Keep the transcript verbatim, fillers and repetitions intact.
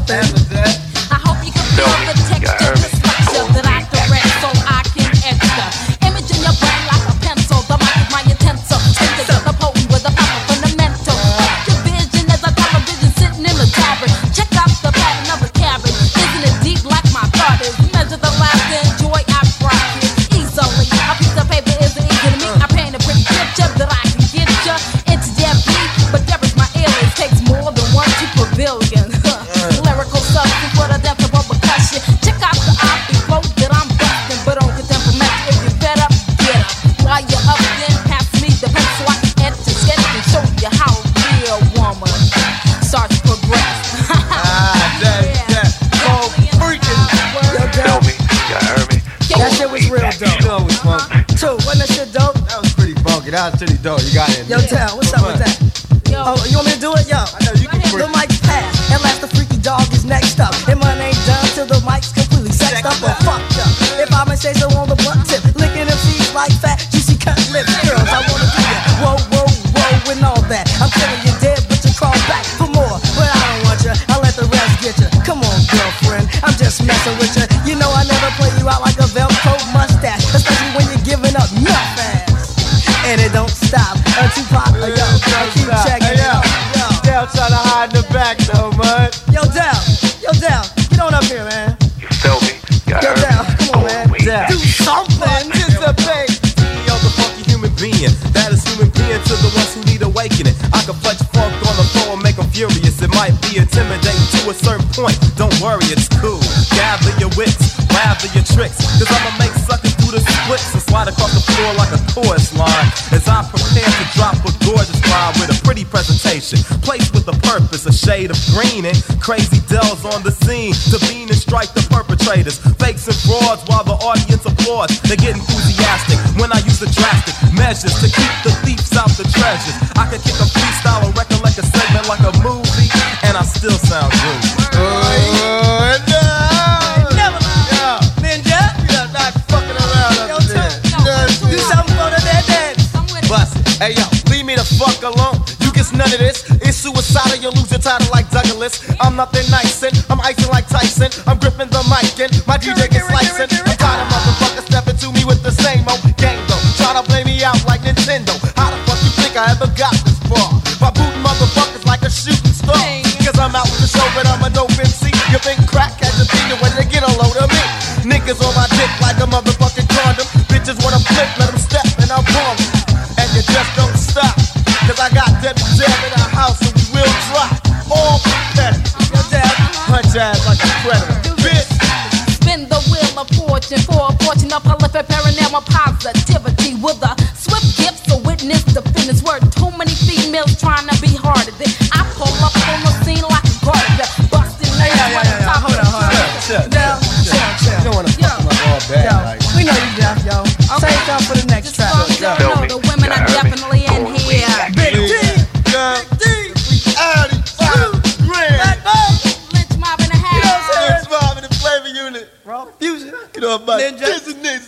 something. I hope you can feel the texture, the structure that I direct so I can enter. Image in your brain like a pencil. The mic is my utensil. Take it to the potent with a proper fundamental. Your vision is a television sitting in the tavern. Check out the pattern of a cabin. Isn't it deep like my thought is? Measure the laughter and joy I brought you easily. A piece of paper isn't easy to me. I paint a pretty picture that I can get you into that beat. But there is my alias. Takes more than one to pavilion. Lyrical substance for the depth of a percussion. Check out the obby flow that I'm busting. But don't get them from me. If you're fed up, get up. While you're up, then pass me the pencil. I can edit and sketch and show you how a real woman starts to progress. Ah, that, that, oh, freaking. Tell me, you heard me. That shit was real dope. You know it was funky. Too, wasn't that shit dope? That was pretty funky. That was pretty dope. You got it. Yo, Tal, what's up with that? Oh, you want me to do it? Yo, I know you can the freak. mic's passed. At last, the freaky dog is next up. And mine ain't done till the mic's completely sexed up or fucked up. If I may say so on the butt tip, licking them seeds like fat, juicy cut lips. Girls, I wanna do that. Whoa, whoa, whoa, and all that. I'm killing you dead, but you crawl back for more. But I don't want you. I let the rest get you. Come on, girlfriend, I'm just messing with you. You know I never play you out like a Velcro mustache, especially when you're giving up nut fast. And it don't stop until pop. Yo, yo, keep checking Hey, yo, it out. Dell trying to hide in the back though, man. Yo, Dell, yo, Dell, get on up here, man. You feel me? You Yo, heard Dell, me? come on, man. Wait, Dell. Do something. Anticipate. Yo, the funky human being. That is human being to the ones who need awakening. I can fletch funk on the floor and make them furious. It might be intimidating to a certain point. Don't worry, it's cool. Gather your wits, gather your tricks. Cause I'ma make suckers do the splits and slide across the floor like a chorus line. As I prepare to drop a gorgeous rhyme with a pretty presentation. Placed with a purpose, a shade of green and crazy Dells on the scene. To bean and strike the perpetrators. Fakes and frauds while the audience applauds. They get enthusiastic when I use the drastic measures to keep the thieves out the treasures. I can kick a freestyle or recollect a segment like a movie, and I still sound groovy. Oh, no. Never Yeah. Ninja. We are not fucking around Yo, up there. Tell, do something for the dead dead. Bust it. Hey yo, leave me the fuck alone. You get none of this. It's suicidal, you'll lose your title like Douglas. I'm nothing nice and I'm icing like Tyson. I'm gripping the mic and my D J can slicing. I'm tired of motherfuckers stepping to me with the same old game though. Try to play me out like Nintendo. How the fuck you think I ever got this far? By booting motherfuckers like a shooting star. Cause I'm out to show but I'm a dope M C. You think crack has a thing when they get a load of me? Niggas on my dick like a motherfucking condom. Bitches wanna flip, let them step and I'm bomb. And you just don't stop. Cause I got Debbie Jam in the house and we will drop. All competitors. Yo, Dad, punch ass like a predator. Bitch. Spin the wheel of fortune for a fortune of prolific paranormal positivity with a swift gift to witness the finish word. Too many females trying to be harder than I pull up on the scene like a garter, busting Hey, nails yeah, on yeah, the yeah. top Hold of on, hold on. the Chill, Dell, chill, chill. You don't wanna Yo. fuck my all bad Yo, like. we know you deaf, yo. Say something for the next Just track. funk, yo, Tell no, me, the women you are heard me? definitely in Going way here. back. Big D, Yeah. Big D, Out of five grand. Black Bob, Lynch mob in the you know what I'm house. saying? Next five in the flavor unit. Raw Fusion, Get off my Ninja. business.